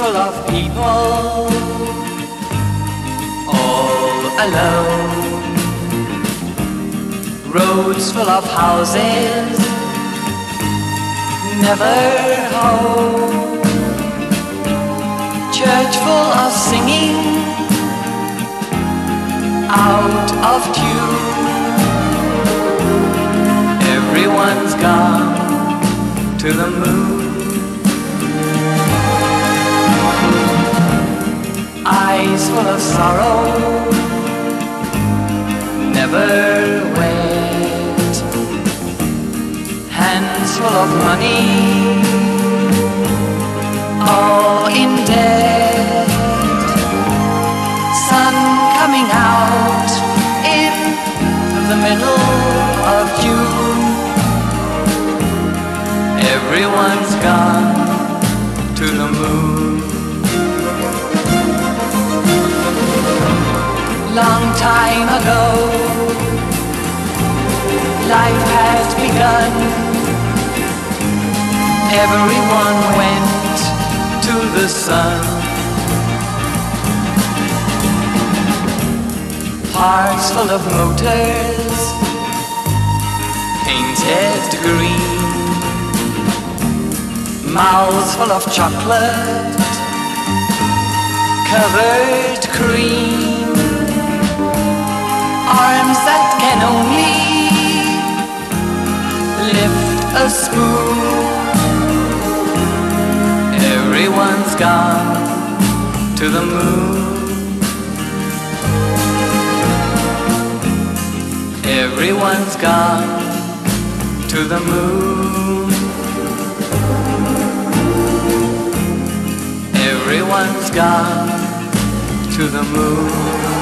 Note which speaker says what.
Speaker 1: full of people, all alone. Roads full of houses, never home. Church full of singing, out of tune. Everyone's gone to the moon. Eyes full of sorrow, never wet. Hands full of money, all in debt. Sun coming out in the middle of June. Everyone's gone to the moon. Long time ago, life had begun. Everyone went to the sun. Hearts full of motors, painted green. Mouths full of chocolate, covered cream. Arms that can only lift a spoon. Everyone's gone to the moon. Everyone's gone to the moon. Everyone's gone to the moon.